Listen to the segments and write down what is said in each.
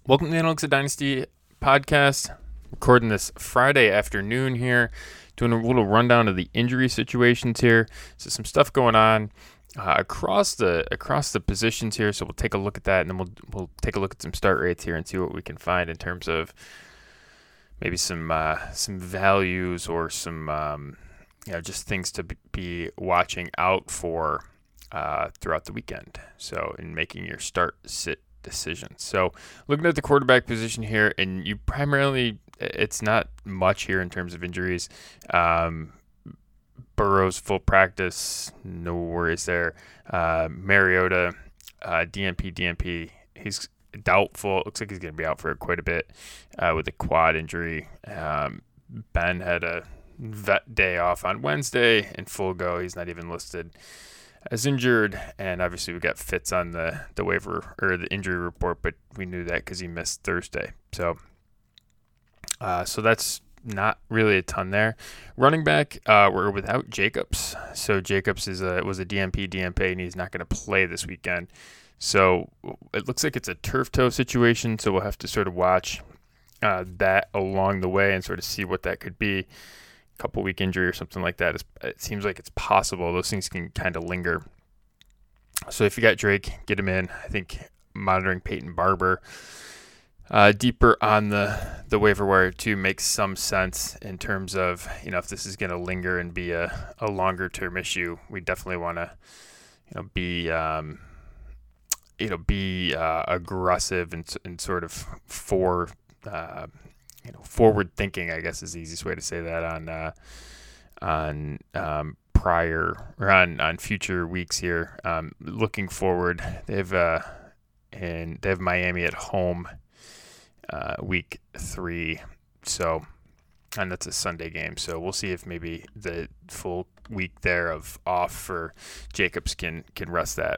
Welcome to the Analytics of Dynasty podcast. Recording this Friday afternoon here, doing a little rundown of the injury situations here. So some stuff going on across the positions here. So we'll take a look at that, and then we'll take a look at some start rates here and see what we can find in terms of maybe some values or some just things to be watching out for throughout the weekend. So in making your start sit decisions. So looking at the quarterback position here, and you primarily, it's not much here in terms of injuries. Burrow's full practice, no worries there. Mariota, DNP, he's doubtful. It looks like he's going to be out for quite a bit with a quad injury. Ben had a vet day off on Wednesday and full go. He's not even listed as injured, and obviously we got Fitz on the waiver or the injury report, but we knew that because he missed Thursday. So that's not really a ton there. Running back, we're without Jacobs. So Jacobs was a DNP, and he's not going to play this weekend. So it looks like it's a turf toe situation. So we'll have to sort of watch that along the way and sort of see what that could be. Couple week injury or something like that. It seems like it's possible. Those things can kind of linger. So if you got Drake, get him in. I think monitoring Peyton Barber deeper on the waiver wire too makes some sense in terms of, if this is going to linger and be a longer term issue, we definitely want to be aggressive and sort of forward thinking, I guess is the easiest way to say that on future weeks here. Looking forward, they have Miami at home week 3, so, and that's a Sunday game. So we'll see if maybe the full week there of off for Jacobs can rest that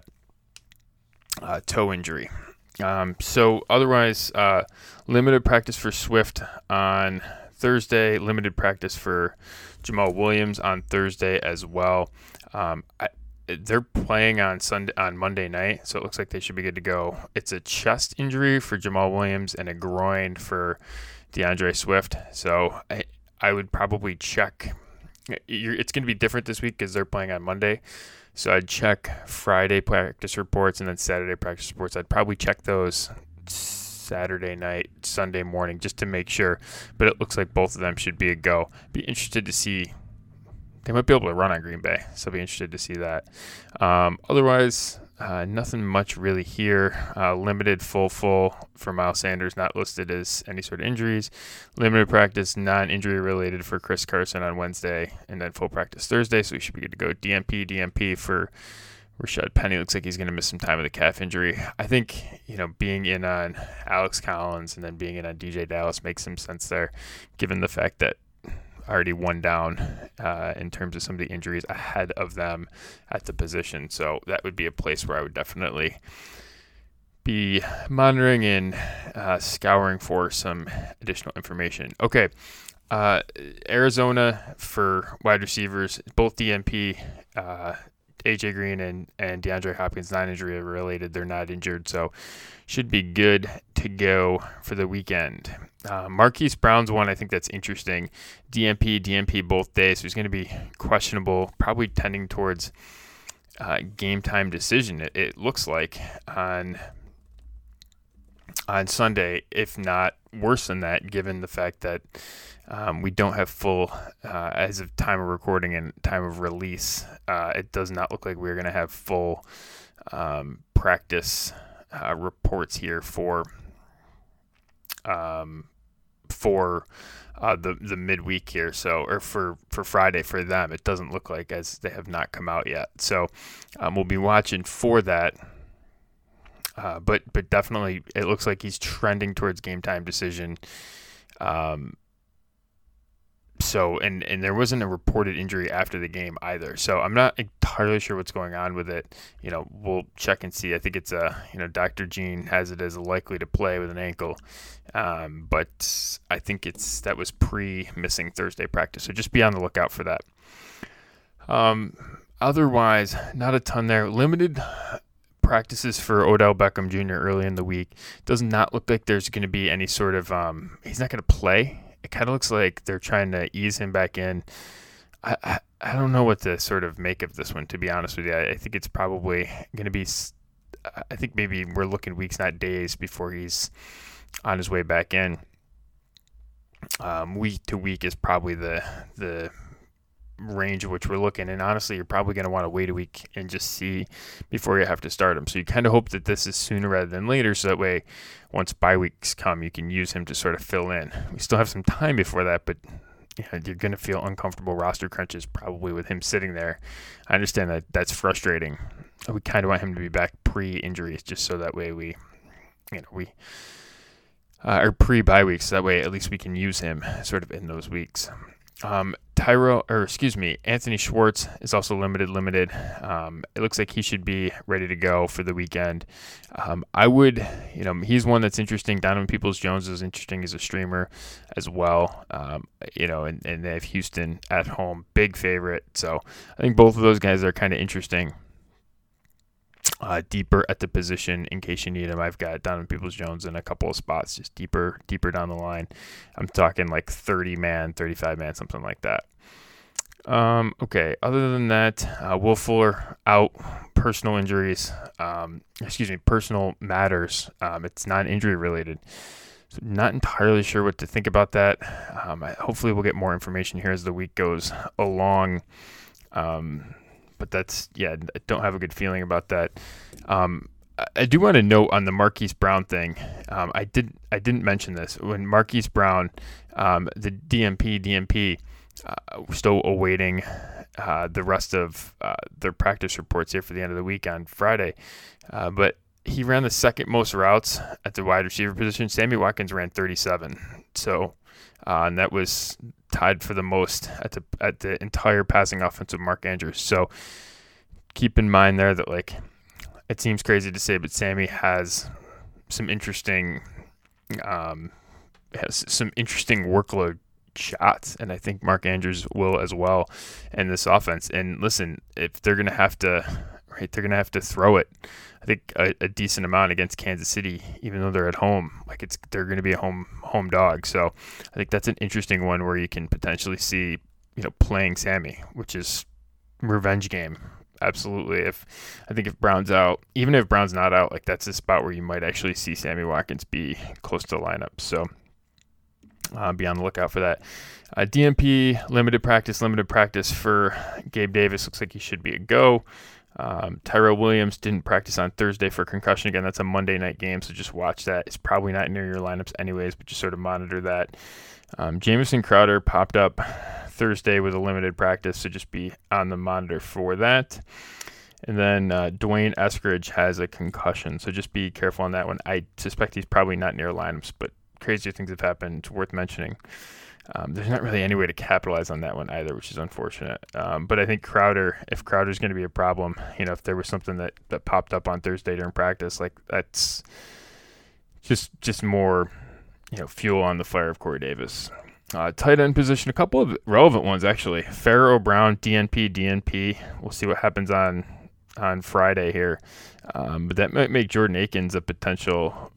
toe injury. So otherwise, limited practice for Swift on Thursday, limited practice for Jamal Williams on Thursday as well. They're playing on Monday night, so it looks like they should be good to go. It's a chest injury for Jamal Williams and a groin for DeAndre Swift. So I would probably check. It's going to be different this week because they're playing on Monday. So I'd check Friday practice reports and then Saturday practice reports. I'd probably check those Saturday night, Sunday morning, just to make sure. But it looks like both of them should be a go. Be interested to see. They might be able to run on Green Bay, so I'll be interested to see that. Otherwise, nothing much really here. Limited full for Miles Sanders, not listed as any sort of injuries. Limited practice, non-injury related for Chris Carson on Wednesday, and then full practice Thursday, so we should be good to go. DNP for Rashad Penny. Looks like he's going to miss some time with a calf injury. I think, being in on Alex Collins and then being in on DJ Dallas makes some sense there, given the fact that already one down in terms of some of the injuries ahead of them at the position. So that would be a place where I would definitely be monitoring and scouring for some additional information. Okay. Arizona for wide receivers, both DNP, AJ Green and DeAndre Hopkins, non-injury related. They're not injured, so should be good to go for the weekend. Marquise Brown's one, I think that's interesting. DNP both days, so he's going to be questionable, probably tending towards game time decision. It looks like on Sunday, if not worse than that, given the fact that we don't have full, as of time of recording and time of release, it does not look like we're going to have full practice reports here for the midweek here. So, or for Friday for them, it doesn't look like, as they have not come out yet. So we'll be watching for that. But definitely, it looks like he's trending towards game time decision. So, and there wasn't a reported injury after the game either. So I'm not entirely sure what's going on with it. We'll check and see. I think it's Dr. Gene has it as likely to play with an ankle. But I think that was pre-missing Thursday practice. So just be on the lookout for that. Otherwise, not a ton there. Limited practices for Odell Beckham Jr. early in the week. Does not look like there's going to be any sort of he's not going to play. It kind of looks like they're trying to ease him back in. I don't know what to sort of make of this one, to be honest with you. I think it's probably going to be. I think maybe we're looking weeks, not days, before he's on his way back in. Week to week is probably the range of which we're looking, and honestly, you're probably going to want to wait a week and just see before you have to start him. So you kind of hope that this is sooner rather than later, so that way, once bye weeks come, you can use him to sort of fill in. We still have some time before that, but you're going to feel uncomfortable roster crunches probably with him sitting there. I understand that that's frustrating. We kind of want him to be back pre-injuries, just so that way we or pre-bye weeks, so that way at least we can use him sort of in those weeks. Anthony Schwartz is also limited. It looks like he should be ready to go for the weekend. He's one that's interesting. Donovan Peoples-Jones is interesting as a streamer as well. And they have Houston at home, big favorite. So I think both of those guys are kind of interesting. Deeper at the position in case you need him. I've got Donovan Peoples-Jones in a couple of spots, just deeper down the line. I'm talking like 30-man, 35-man, something like that. Okay, other than that, Will Fuller out, personal injuries, personal matters. It's not injury related. So not entirely sure what to think about that. Hopefully we'll get more information here as the week goes along. But I don't have a good feeling about that. I do want to note on the Marquise Brown thing. I didn't mention this when Marquise Brown, the DMP. We're still awaiting the rest of their practice reports here for the end of the week on Friday. But he ran the second most routes at the wide receiver position. Sammy Watkins ran 37. So, and that was tied for the most at the entire passing offense of Mark Andrews. So keep in mind there that, like, it seems crazy to say, but Sammy has some interesting workload shots, and I think Mark Andrews will as well in this offense. And listen, if they're gonna have to throw it, I think a decent amount against Kansas City, even though they're at home. They're going to be a home dog. So I think that's an interesting one where you can potentially see, playing Sammy, which is revenge game. Absolutely. If Brown's out, even if Brown's not out, like, that's a spot where you might actually see Sammy Watkins be close to the lineup. So be on the lookout for that. DMP, limited practice for Gabe Davis. Looks like he should be a go. Tyrell Williams didn't practice on Thursday for concussion. Again, that's a Monday night game, so just watch that. It's probably not near your lineups anyways, but just sort of monitor that. Jamison Crowder popped up Thursday with a limited practice, so just be on the monitor for that. And then Dwayne Eskridge has a concussion, so just be careful on that one. I suspect he's probably not near lineups, but crazier things have happened. It's worth mentioning. There's not really any way to capitalize on that one either, which is unfortunate. But I think if Crowder's going to be a problem, if there was something that popped up on Thursday during practice, like, that's just more, fuel on the fire of Corey Davis. Tight end position, a couple of relevant ones actually. Pharaoh Brown, DNP. We'll see what happens on Friday here. But that might make Jordan Akins a potential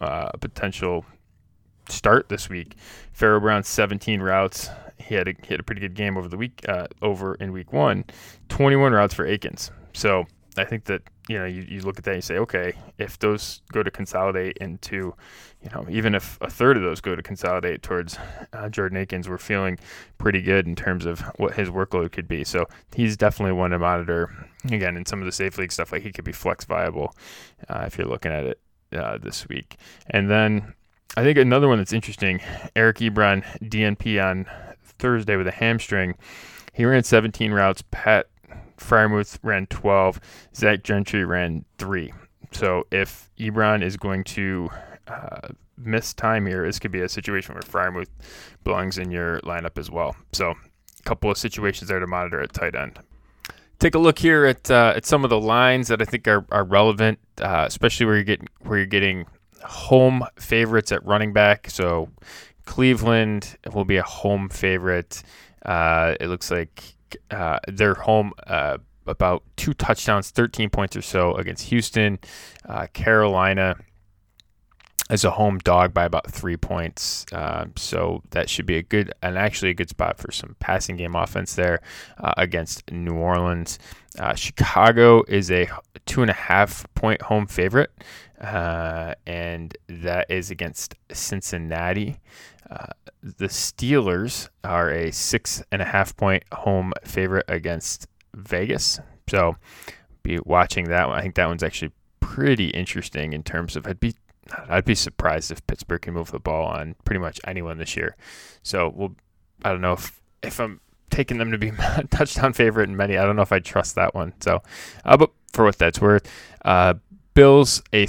start this week. Pharaoh Brown, 17 routes. He had a pretty good game over in week 1. 21 routes for Akins. So I think that you look at that and you say, okay, if those go to consolidate into, even if a third of those go to consolidate towards Jordan Akins, we're feeling pretty good in terms of what his workload could be. So he's definitely one to monitor. Again, in some of the safe league stuff, like, he could be flex viable if you're looking at it this week. And then I think another one that's interesting, Eric Ebron, DNP on Thursday with a hamstring. He ran 17 routes. Pat Freiermuth ran 12. Zach Gentry ran 3. So if Ebron is going to miss time here, this could be a situation where Freiermuth belongs in your lineup as well. So a couple of situations there to monitor at tight end. Take a look here at some of the lines that I think are relevant, especially where you're getting home favorites at running back. So Cleveland will be a home favorite. It looks like they're home about 2 touchdowns, 13 points or so against Houston. Carolina as a home dog by about 3 points. So that should be a good spot for some passing game offense there against New Orleans. Chicago is a 2.5 point home favorite, and that is against Cincinnati. The Steelers are a 6.5 point home favorite against Vegas. So be watching that one. I think that one's actually pretty interesting in terms of I'd be surprised if Pittsburgh can move the ball on pretty much anyone this year. So I don't know if I'm taking them to be a touchdown favorite in many. I don't know if I trust that one. So, but for what that's worth, Bills a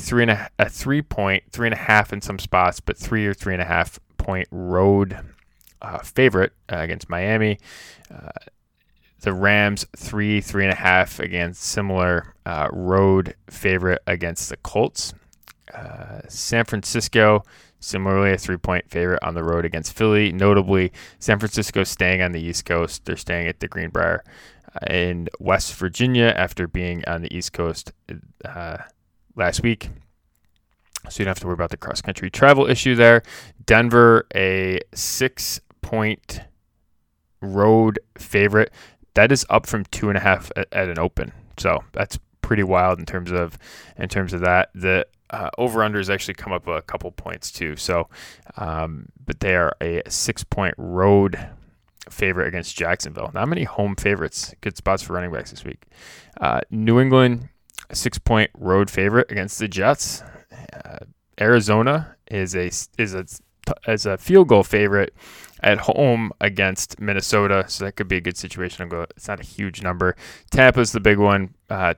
3.5 in some spots, but 3 or 3.5 point road favorite against Miami. The Rams 3.5 against similar road favorite against the Colts. San Francisco, similarly a 3-point favorite on the road against Philly. Notably, San Francisco staying on the East Coast. They're staying at the Greenbrier in West Virginia after being on the East Coast last week. So you don't have to worry about the cross-country travel issue there. Denver, a 6-point road favorite. That is up from 2.5 at an open. So that's pretty wild in terms of that. The over-under has actually come up a couple points too. So, but they are a 6-point road favorite against Jacksonville. Not many home favorites. Good spots for running backs this week. New England, a 6-point road favorite against the Jets. Arizona is a field goal favorite at home against Minnesota, so that could be a good situation. It's not a huge number. Tampa's the big one,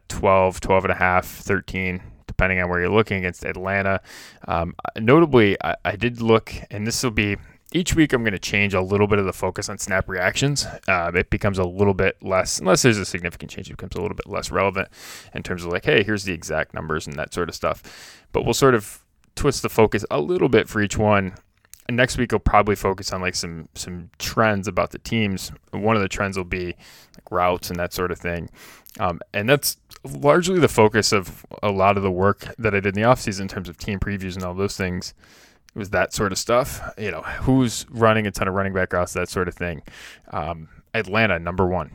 12.5, 13, depending on where you're looking, against Atlanta. Notably, I did look, and this will be, each week I'm going to change a little bit of the focus on snap reactions. It becomes a little bit less, unless there's a significant change, it becomes a little bit less relevant in terms of like, hey, here's the exact numbers and that sort of stuff. But we'll sort of twist the focus a little bit for each one. And next week, I'll probably focus on like some trends about the teams. One of the trends will be like routes and that sort of thing. And that's largely the focus of a lot of the work that I did in the offseason in terms of team previews and all those things. It was that sort of stuff. You know, who's running a ton of running back routes, that sort of thing. Atlanta, number 1.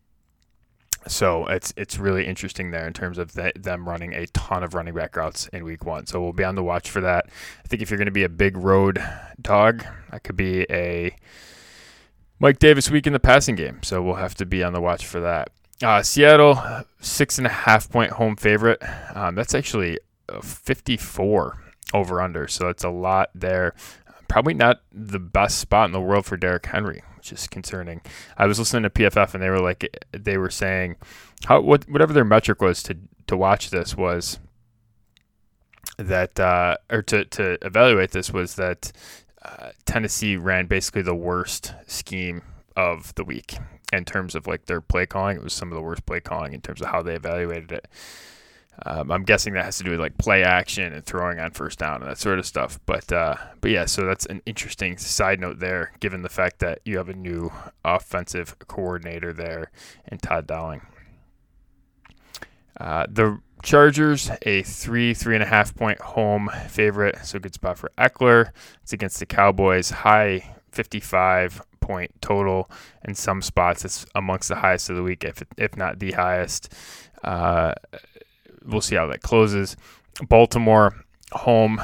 So it's really interesting there in terms of them running a ton of running back routes in week 1. So we'll be on the watch for that. I think if you're going to be a big road dog, that could be a Mike Davis week in the passing game. So we'll have to be on the watch for that. Seattle, 6.5 point home favorite. That's actually 54 over under. So it's a lot there. Probably not the best spot in the world for Derrick Henry, which is concerning. I was listening to PFF and they were saying whatever their metric was to watch this was that or to evaluate this was that Tennessee ran basically the worst scheme of the week in terms of like their play calling. It was some of the worst play calling in terms of how they evaluated it. I'm guessing that has to do with like play action and throwing on first down and that sort of stuff. But yeah, so that's an interesting side note there, given the fact that you have a new offensive coordinator there in Todd Dowling. The Chargers, a 3.5 point home favorite. So good spot for Eckler. It's against the Cowboys. High 55 point total in some spots. It's amongst the highest of the week, if not the highest. We'll see how that closes. Baltimore home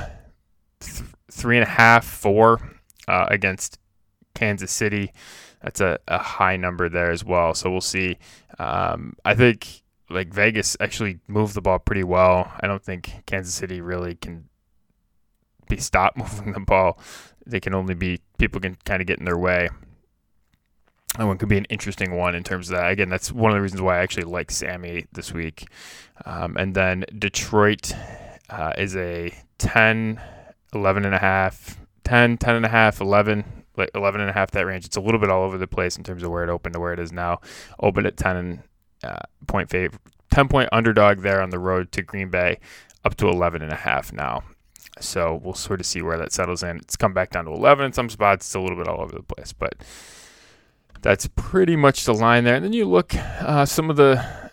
3.5, 4 against Kansas City. That's a high number there as well. So we'll see. I think like Vegas actually moved the ball pretty well. I don't think Kansas City really can be stopped moving the ball. They can only be, people can kind of get in their way. That one could be an interesting one in terms of that. Again, that's one of the reasons why I actually like Sammy this week. And then Detroit is a 10, 11.5, 10, 10.5, 11, like 11.5, that range. It's a little bit all over the place in terms of where it opened to where it is now. Opened at 10 point underdog there on the road to Green Bay, up to 11.5 now. So we'll sort of see where that settles in. It's come back down to 11 in some spots. It's a little bit all over the place, but that's pretty much the line there. And then you look some of the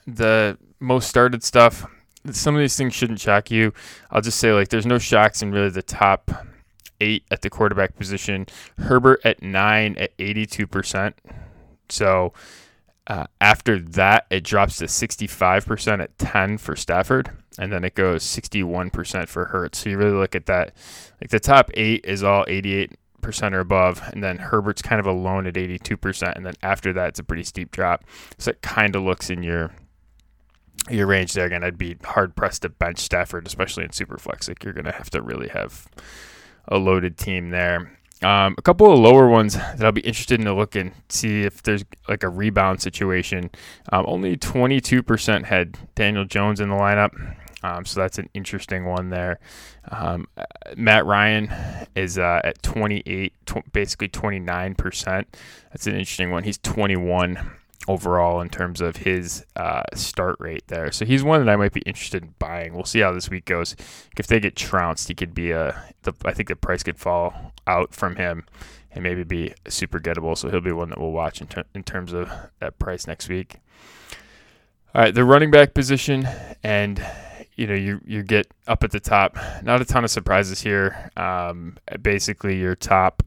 the most started stuff, some of these things shouldn't shock you. I'll just say, like, there's no shocks in really the top 8 at the quarterback position. Herbert at 9 at 82%. So after that, it drops to 65% at 10 for Stafford, and then it goes 61% for Hurts. So you really look at that. Like, the top 8 is all 88% or above, and then Herbert's kind of alone at 82%, and then after that, it's a pretty steep drop. So it kind of looks in your range there. Again, I'd be hard-pressed to bench Stafford, especially in Superflex. Like, you're going to have to really have a loaded team there. A couple of lower ones that I'll be interested in to look and see if there's like a rebound situation. Only 22% had Daniel Jones in the lineup, so that's an interesting one there. Matt Ryan is at 28, basically 29%. That's an interesting one. He's 21 overall in terms of his start rate there. So he's one that I might be interested in buying. We'll see how this week goes. If they get trounced, he could be I think the price could fall out from him and maybe be super gettable. So he'll be one that we'll watch in terms of that price next week. All right, the running back position, and you get up at the top. Not a ton of surprises here. Basically, your top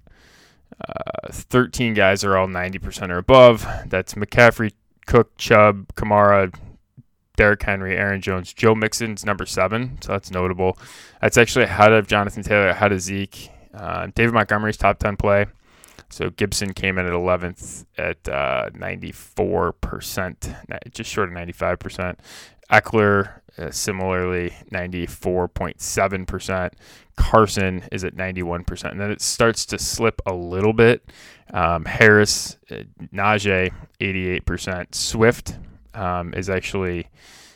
13 guys are all 90% or above. That's McCaffrey, Cook, Chubb, Kamara, Derrick Henry, Aaron Jones. Joe Mixon's number 7, so that's notable. That's actually ahead of Jonathan Taylor, ahead of Zeke. David Montgomery's top 10 play. So Gibson came in at 11th at 94%, just short of 95%. Eckler, similarly, 94.7%. Carson is at 91%. And then it starts to slip a little bit. Harris, Najee, 88%. Swift is actually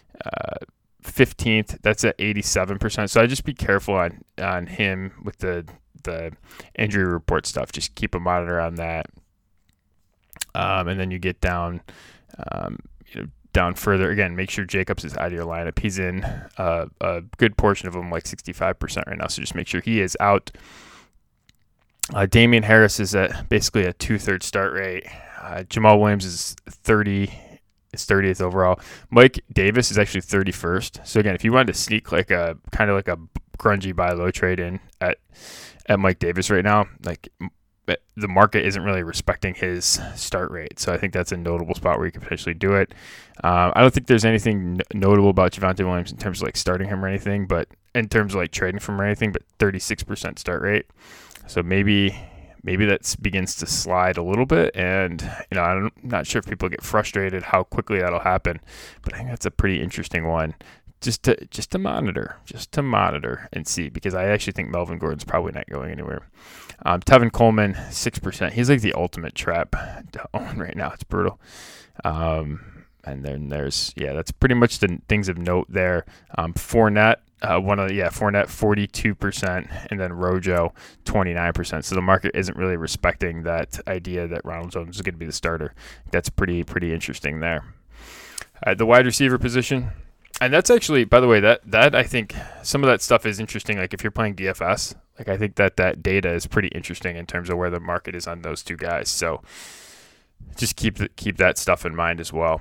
15th. That's at 87%. So I'd just be careful on him with the injury report stuff. Just keep a monitor on that. And then you get down further. Again, make sure Jacobs is out of your lineup. He's in a good portion of them, like 65% right now. So just make sure he is out. Damian Harris is at basically a 2/3 start rate. Jamal Williams is 30th overall. Mike Davis is actually 31st. So again, if you wanted to sneak like a kind of like a grungy buy low trade in at Mike Davis right now, like the market isn't really respecting his start rate. So I think that's a notable spot where you could potentially do it. I don't think there's anything notable about Javonte Williams in terms of like starting him or anything, but in terms of like trading from or anything, but 36% start rate. So maybe that begins to slide a little bit, and I'm not sure if people get frustrated how quickly that'll happen, but I think that's a pretty interesting one. Just to monitor and see, because I actually think Melvin Gordon's probably not going anywhere. Tevin Coleman, 6%. He's like the ultimate trap to own right now. It's brutal. And then that's pretty much the things of note there. Fournette, Fournette 42%, and then Rojo 29%. So the market isn't really respecting that idea that Ronald Jones is going to be the starter. That's pretty interesting there. The wide receiver position. And that's actually, by the way, that I think some of that stuff is interesting. Like if you're playing DFS, like I think that data is pretty interesting in terms of where the market is on those two guys. So just keep that stuff in mind as well.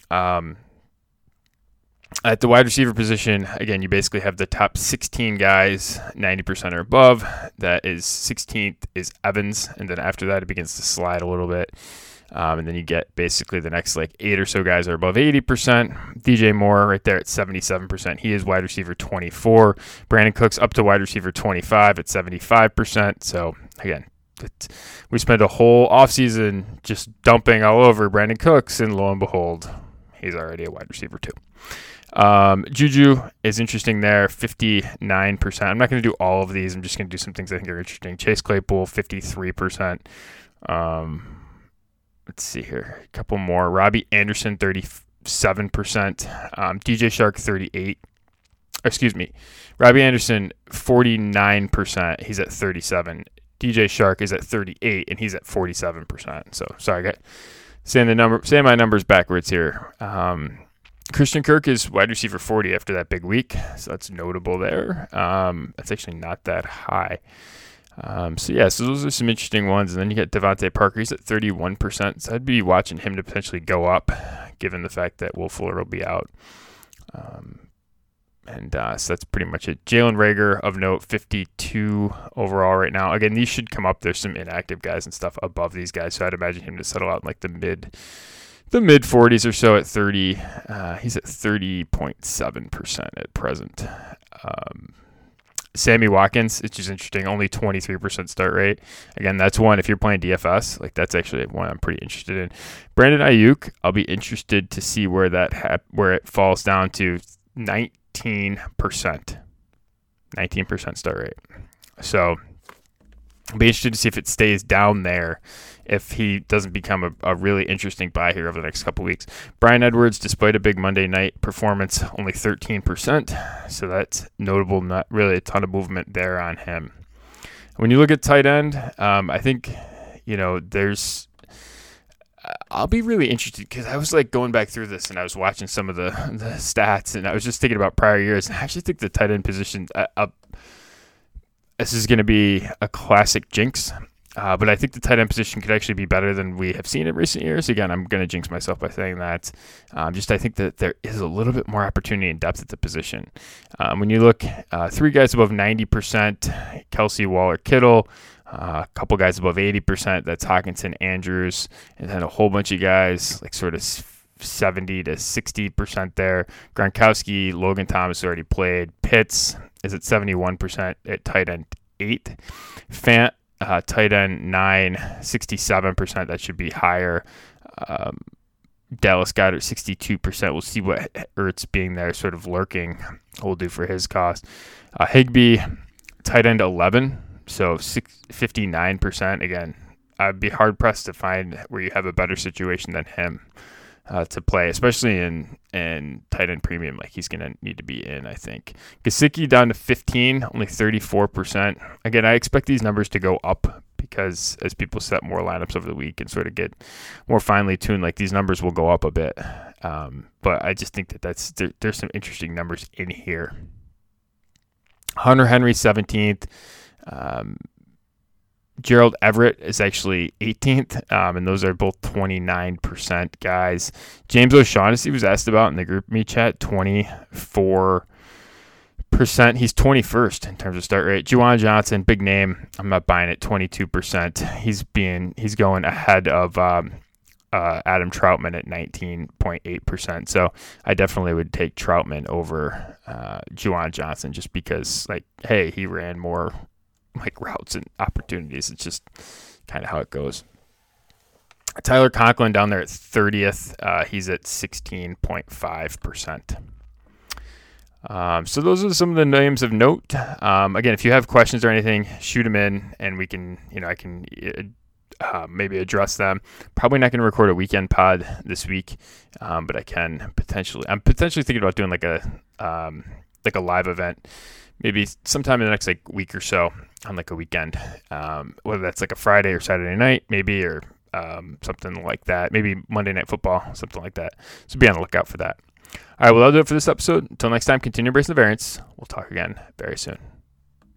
At the wide receiver position, again, you basically have the top 16 guys, 90% or above. That is 16th is Evans, and then after that it begins to slide a little bit. And then you get basically the next like 8 or so guys are above 80%. DJ Moore right there at 77%. He is wide receiver 24. Brandon Cooks up to wide receiver 25 at 75%. So again, we spent a whole offseason just dumping all over Brandon Cooks, and lo and behold, he's already a wide receiver too. Juju is interesting there, 59%. I'm not going to do all of these. I'm just going to do some things I think are interesting. Chase Claypool, 53%. Let's see here. A couple more. Robbie Anderson, 37%. DJ Shark, 38%. Excuse me. Robbie Anderson, 49%. He's at 37%. DJ Shark is at 38%, and he's at 47%. So, sorry, saying my numbers backwards here. Christian Kirk is wide receiver 40 after that big week, so that's notable there. That's actually not that high. So those are some interesting ones. And then you get Devontae Parker. He's at 31%. So I'd be watching him to potentially go up, given the fact that Will Fuller will be out. So that's pretty much it. Jalen Reagor, of note, 52 overall right now. Again, these should come up. There's some inactive guys and stuff above these guys, so I'd imagine him to settle out in like the mid 40s or so at 30. He's at 30.7% at present. Sammy Watkins, which is interesting, only 23% start rate. Again, that's one, if you're playing DFS, like that's actually one I'm pretty interested in. Brandon Ayuk, I'll be interested to see where where it falls down to 19%. 19% start rate. So I'll be interested to see if it stays down there, if he doesn't become a really interesting buy here over the next couple weeks. Bryan Edwards, despite a big Monday night performance, only 13%. So that's notable, not really a ton of movement there on him. When you look at tight end, I think, I'll be really interested because I was like going back through this and I was watching some of the stats and I was just thinking about prior years. And I actually think the tight end position, this is going to be a classic jinx. But I think the tight end position could actually be better than we have seen in recent years. Again, I'm going to jinx myself by saying that. I think that there is a little bit more opportunity and depth at the position. When you look, 3 guys above 90%, Kelsey, Waller, Kittle. A couple guys above 80%, that's Hockenson, Andrews, and then a whole bunch of guys like sort of 70 to 60% there. Gronkowski, Logan Thomas already played. Pitts is at 71% at tight end 8. Fant, tight end 9, 67%. That should be higher. Dallas Goedert, 62%. We'll see what Ertz being there sort of lurking will do for his cost. Higbee, tight end 11, so 59%. Again, I'd be hard-pressed to find where you have a better situation than him to play, especially in tight end premium. Like he's going to need to be in, I think. Gesicki down to 15, only 34%. Again, I expect these numbers to go up because as people set more lineups over the week and sort of get more finely tuned, like these numbers will go up a bit. But I just think that there's some interesting numbers in here. Hunter Henry, 17th. Gerald Everett is actually 18th, and those are both 29% guys. James O'Shaughnessy was asked about in the group me chat, 24%. He's 21st in terms of start rate. Juwan Johnson, big name. I'm not buying it, 22%. He's going ahead of Adam Troutman at 19.8%. So I definitely would take Troutman over Juwan Johnson just because, like, hey, he ran more like routes and opportunities. It's just kind of how it goes. Tyler Conklin down there at 30th. He's at 16.5%. So those are some of the names of note. Again, if you have questions or anything, shoot them in and we can, I can maybe address them. Probably not going to record a weekend pod this week, but I can potentially. I'm potentially thinking about doing like a live event, maybe sometime in the next like week or so on like a weekend, whether that's like a Friday or Saturday night, maybe, or something like that. Maybe Monday Night Football, something like that. So be on the lookout for that. All right, well, that'll do it for this episode. Until next time, continue embracing the variance. We'll talk again very soon.